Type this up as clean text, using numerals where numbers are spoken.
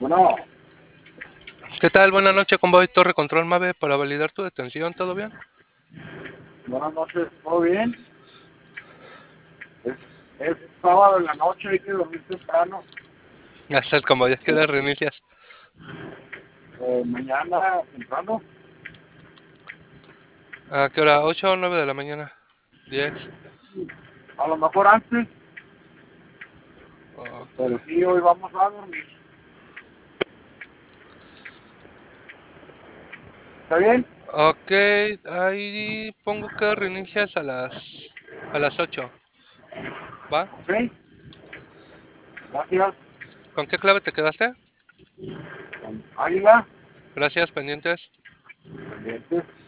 Bueno, ¿Qué tal? Buenas noches, convoy Torre Control Mave para validar tu detención, ¿todo bien? buenas noches, ¿todo bien? Es, es sábado en la noche, hay que dormir temprano. Hasta el convoy, ¿qué hora reinicias? Mañana temprano, ¿A qué hora? ¿8 o 9 de la mañana? 10. a lo mejor antes, Ok. pero sí, hoy vamos a dormir. ¿Está bien? Ok, ahí pongo que reinicias a las 8, ¿va? Ok, gracias. ¿Con qué clave te quedaste? Con Águila, Gracias, pendientes. pendientes.